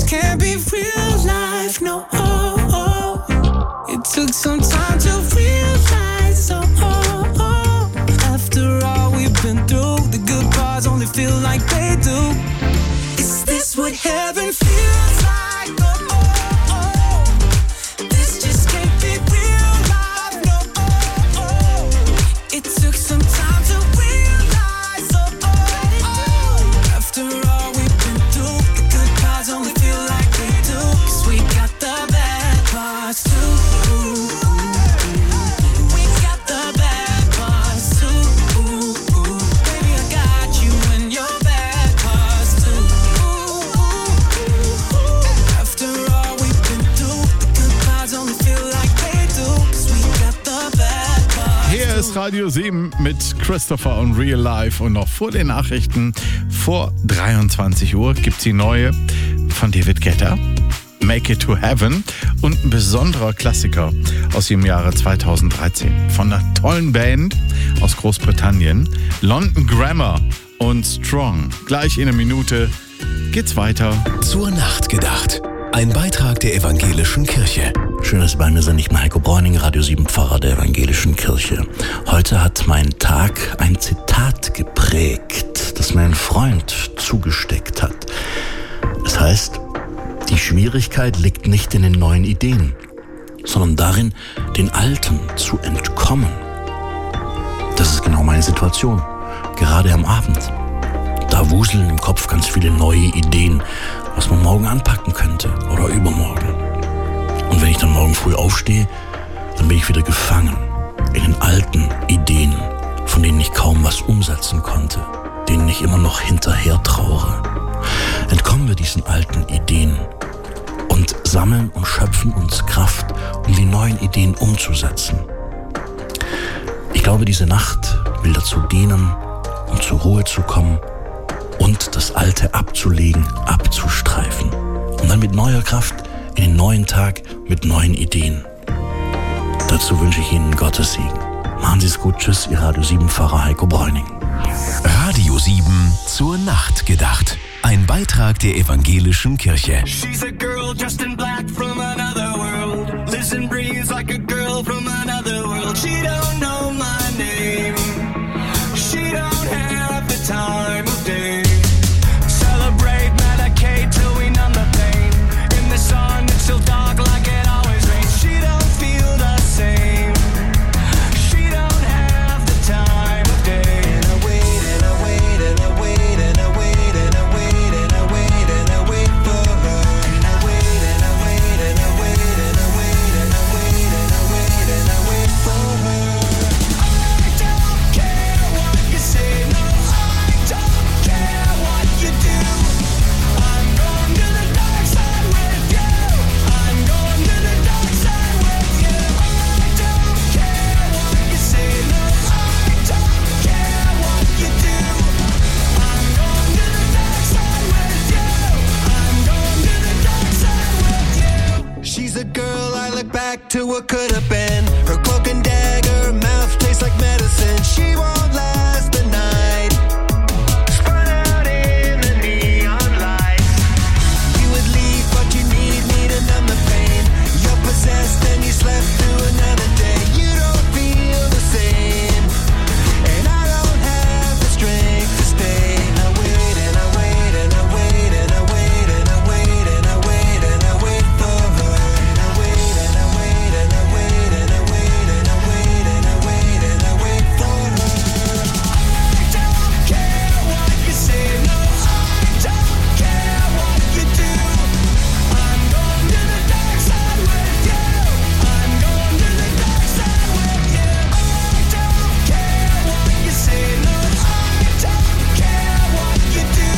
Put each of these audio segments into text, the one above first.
can't be real life, no. It took some time to realize, after all we've been through, the good parts only feel like they do. Is this what heaven feels like? This just can't be real life, no. It took some time to realize, after all we've been through, the good parts only feel like they do. 'Cause we got the bad parts too. We got the bad parts too. Baby, I got you in your bad parts too. After all we've been through, the good parts only feel like they do. 'Cause we got the bad parts. Hier ist Radio 7 mit Christopher und Real Life und noch vor den Nachrichten vor 23 Uhr gibt's die neue von David Guetta, Make It to Heaven, und ein besonderer Klassiker aus dem Jahre 2013 von einer tollen Band aus Großbritannien, London Grammar und Strong. Gleich in einer Minute geht's weiter. Zur Nacht gedacht. Ein Beitrag der Evangelischen Kirche. Schön, dass Sie bei mir sind. Ich bin Heiko Bräuning, Radio 7 Pfarrer der Evangelischen Kirche. Heute hat mein Tag ein Zitat geprägt, das mir ein Freund zugesteckt hat. Es heißt, die Schwierigkeit liegt nicht in den neuen Ideen, sondern darin, den alten zu entkommen. Das ist genau meine Situation, gerade am Abend. Da wuseln im Kopf ganz viele neue Ideen, was man morgen anpacken könnte oder übermorgen. Und wenn ich dann morgen früh aufstehe, dann bin ich wieder gefangen in den alten Ideen, von denen ich kaum was umsetzen konnte, denen ich immer noch hinterher trauere. Entkommen wir diesen alten Ideen und sammeln und schöpfen uns Kraft, um die neuen Ideen umzusetzen. Ich glaube, diese Nacht will dazu dienen, um zur Ruhe zu kommen und das Alte abzulegen, abzustreifen. Und dann mit neuer Kraft in den neuen Tag mit neuen Ideen. Dazu wünsche ich Ihnen Gottes Segen. Machen Sie es gut. Tschüss, Ihr Radio 7 Pfarrer Heiko Bräuning. Radio 7 zur Nacht gedacht. Ein Beitrag der Evangelischen Kirche. She's a girl dressed in black from another world. Lives and breathes like a girl from another world. She don't know my name. She don't have the time of day. Celebrate, medicate till we numb the pain. In the sun it's still dark like it always rains. She don't feel the same. She don't have the time of day. And I wait and I wait and I wait and I wait and I wait and I wait and I wait for her. And I wait and I wait and I wait and I wait and I wait and I wait and I wait for her. I don't care what you say, no, I don't care what you do. I'm going to the dark side with you. I'm going to the dark side with you. I don't care what you say, no, I don't care what you do. I'm going to the dark side with you. I'm going to the dark side with you. She's a girl I look back to what could have been. Her cloak and dagger, her mouth tastes like medicine. She won't last the night. Spun out in the neon lights. You would leave, but you need me to numb the pain. You're possessed and you slept through another day. You don't feel the same, and I don't have the strength to stay. I wait and I wait and I wait and I wait and I wait and I wait and I wait for her. And I wait and I wait and I wait and I wait and I wait and I wait and I wait for her. I don't care what you say, no, I don't care what you do. I'm going to the dark side with you. I'm going to the dark side with you. I don't care what you say, no, I don't care what you do.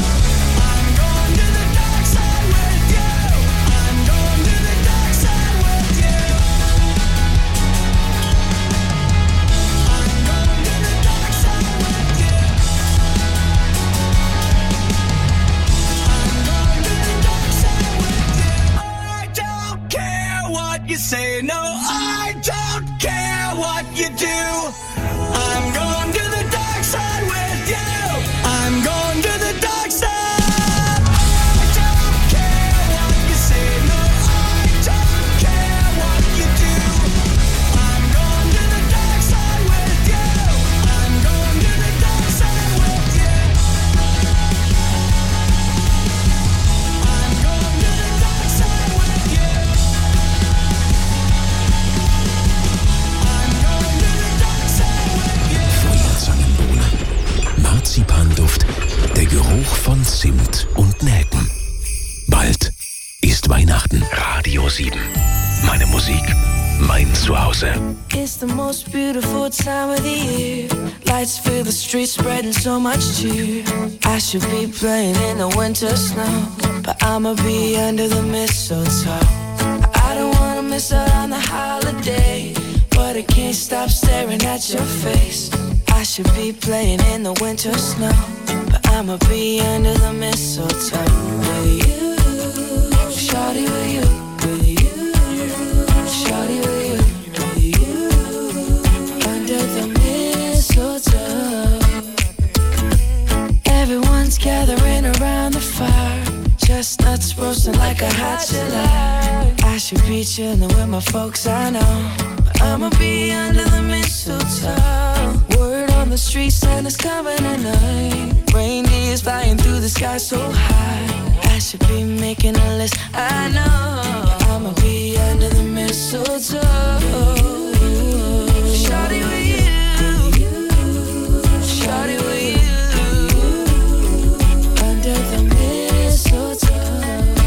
I'm going to the dark side with you. I'm going to the dark side with you. I'm going to the dark side with you. I'm going to the dark side with you. I don't care what you say, no, I don't care what you do. I'm going to the dark side with you. I'm going to the dark side. I don't care Geruch von Zimt und Nelken. Bald ist Weihnachten. Radio 7. Meine Musik, mein Zuhause. It's the most beautiful time of the year. Lights fill the streets, spreading so much cheer. I should be playing in the winter snow, but I'ma be under the mistletoe. I don't wanna miss out on the holiday, but I can't stop staring at your face. I should be playing in the winter snow, but I'ma be under the mistletoe. With you, shawty, with you, with you, shawty, with you, under the mistletoe. Everyone's gathering around the fire, chestnuts roasting like a hot July. I should be chilling with my folks, I know, but I'ma be under the mistletoe. Word on the street, Santa's coming tonight. Reindeer's flying through the sky so high. I should be making a list, I know, I'ma be under the mistletoe. Shawty with you, shawty with you, under the mistletoe.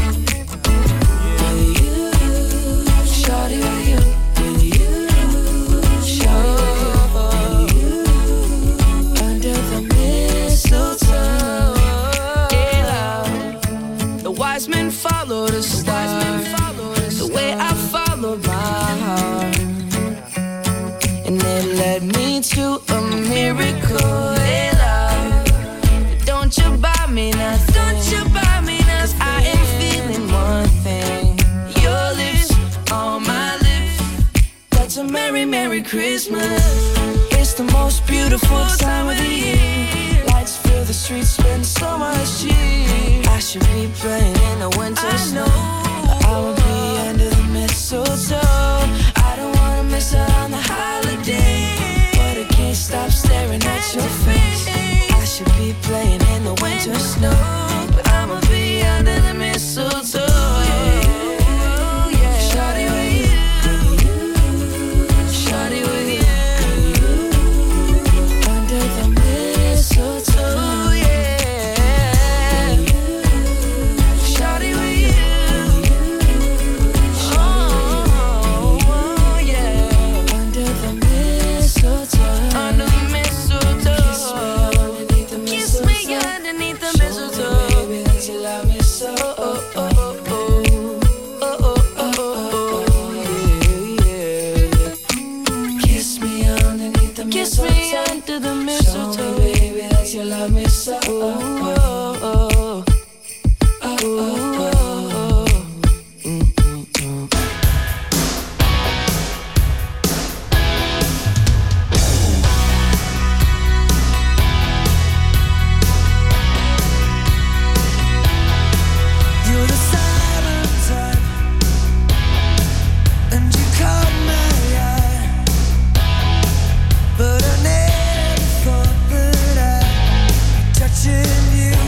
With you, shawty with you, with you, shawty with you, under the mistletoe. Yeah, the wise men followed the star, the way I followed my heart, and it led me to a miracle. Hey, love, don't you buy me nothing, don't you buy me nothing, 'cause I am feeling one thing. Your lips on my lips, that's a merry, merry Christmas. It's the most beautiful time of the year. Lights fill the streets, spend so much cheer. I should be playing in the winter snow, but I will be under the mistletoe. I don't wanna miss out on the holiday, but I can't stop staring at your face. I should be playing in the winter snow, but I'ma be under the mistletoe. Shawty with you, shawty with you, under the mistletoe, yeah. Shawty with you, oh yeah, under the mistletoe, under the mistletoe. Kiss me underneath the mistletoe, baby, that you love me so. Oh, oh, oh, oh, oh, oh, oh, yeah. Kiss me underneath the mistletoe. Kiss me under the mistletoe. Show me, baby, that you love me so. Oh, oh, oh, oh, oh, oh. You're the silent type, and you caught my eye, but I never thought that I'd be touching you.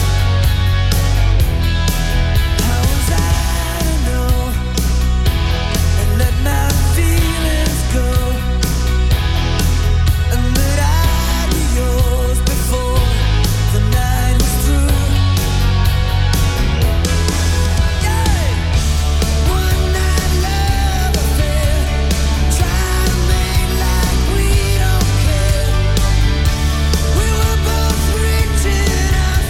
How was I to know and let my feelings go, and that I'd be yours before the night was through? One night love affair, try to make like we don't care. We were both reaching out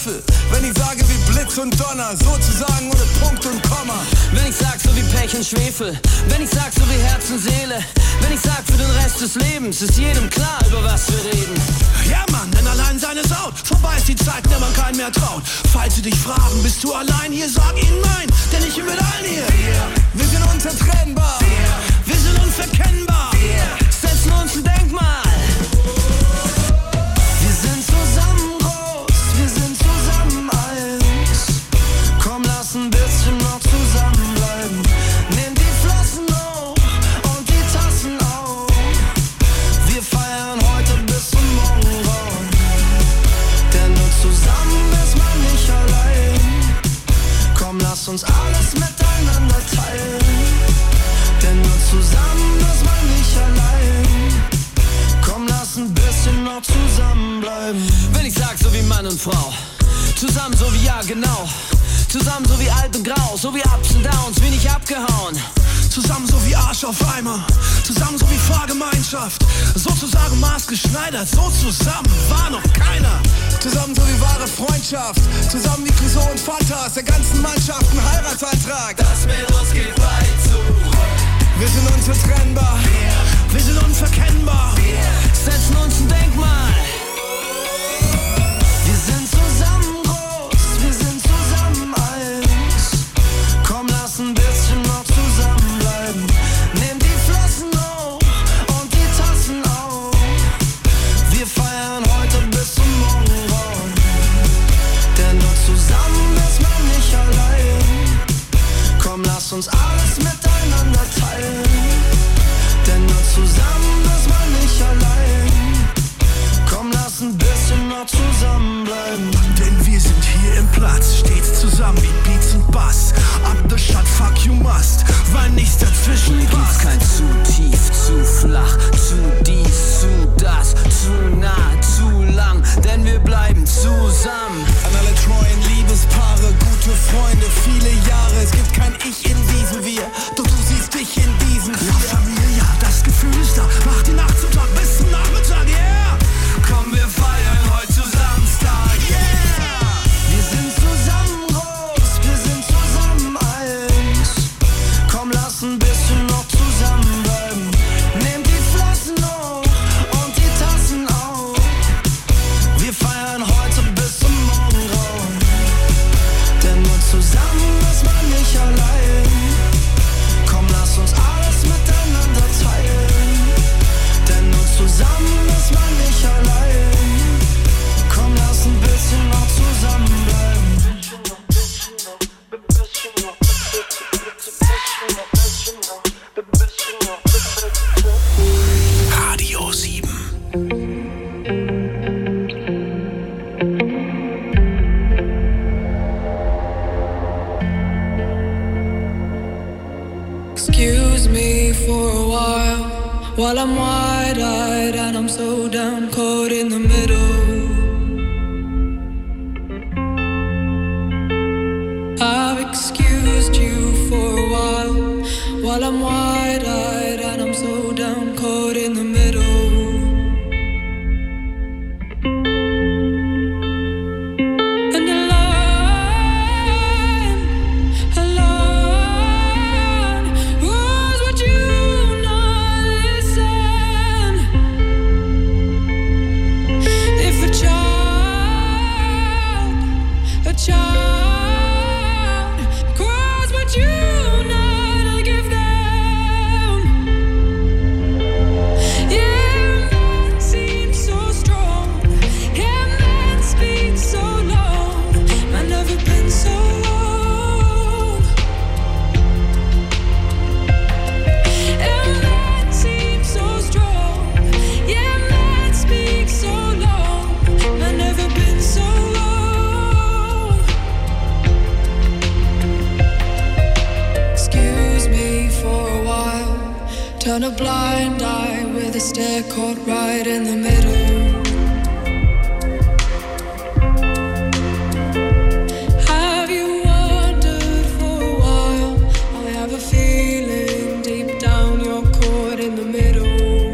Teufel, wenn ich sage wie Blitz und Donner, sozusagen ohne Punkt und Komma. Wenn ich sag so wie Pech und Schwefel, wenn ich sag so wie Herz und Seele, wenn ich sag für den Rest des Lebens, ist jedem klar, über was wir reden. Ja Mann, denn allein seine Saut, vorbei ist die Zeit, der man keinen mehr traut. Falls sie dich fragen, bist du allein hier, sag ihnen nein, denn ich bin mit allen hier. Wir sind unzertrennbar, wir sind unverkennbar, setzen uns ein Denkmal. Wir sind zusammen groß, wir sind zusammen eins. Komm, lass ein bisschen noch zusammenbleiben. Nimm die Flossen hoch und die Tassen auf. Wir feiern heute bis zum Morgengrauen. Denn nur zusammen ist man nicht allein. Komm, lass uns alles miteinander teilen. Denn nur zusammen ist man nicht allein. Komm, lass ein bisschen noch zusammenbleiben. Wenn ich sag so wie Mann und Frau, zusammen so wie ja genau, zusammen so wie alt und grau, so wie Ups und Downs, wie nicht abgehauen. Zusammen so wie Arsch auf Eimer, zusammen so wie Fahrgemeinschaft, sozusagen maßgeschneidert, so zusammen war noch keiner. Zusammen so wie wahre Freundschaft, zusammen wie Clouseau und Fanta, aus der ganzen Mannschaft ein Heiratsantrag. Das mit uns geht weit zu. Wir sind unzertrennbar, wir sind unverkennbar, setzen uns ein Denkmal. Wir sind zusammen groß, wir sind zusammen eins. Komm, lass ein bisschen noch zusammenbleiben. Nimm die Flossen hoch und die Tassen auf. Wir feiern heute bis zum Morgengrauen. Denn nur zusammen ist man nicht allein. Komm, lass uns alles miteinander teilen. Denn nur zusammen ist man nicht allein. Komm, lass ein bisschen noch zusammenbleiben. Denn wir sind hier im Platz, stets zusammen wie Beats und Bass. Up the shot, fuck you must, weil nichts dazwischen Hier gibt's passt. kein zu tief, zu flach, zu dies, zu das, zu nah, zu lang, denn wir bleiben zusammen. An alle treuen Liebespaare, gute Freunde, viele Jahre. Es gibt kein Ich in diesem Wir, doch du siehst dich in diesem La Familia, das Gefühl ist da, mach die Nacht zum Tag bis zum Nachmittag, yeah! Komm, wir feiern heute zusammen Star, yeah! Wir sind zusammen groß, wir sind zusammen eins. Komm, lass ein bisschen noch zusammenbleiben. Nimm die Flossen hoch und die Tassen auf. Wir feiern heute bis zum Morgengrauen. Denn nur zusammen ist man nicht allein. Komm, lass uns alles miteinander teilen. Denn nur zusammen ist man nicht allein. Komm, lass ein bisschen noch zusammenbleiben. Radio 7. Excuse me for a while I'm wide-eyed and I'm so down, caught in the middle. I've excused you for a while I'm wide-eyed and I'm so down, caught in the middle. And alone was what you not listen. If a child cries what you not give them. Yeah, man seems so strong. Yeah, man speaks so long. Man never been so long. Yeah, man seems so strong. Yeah, man speaks so long. Man never been so long. Excuse me for a while. Turn a blind eye with a stare caught right in the middle.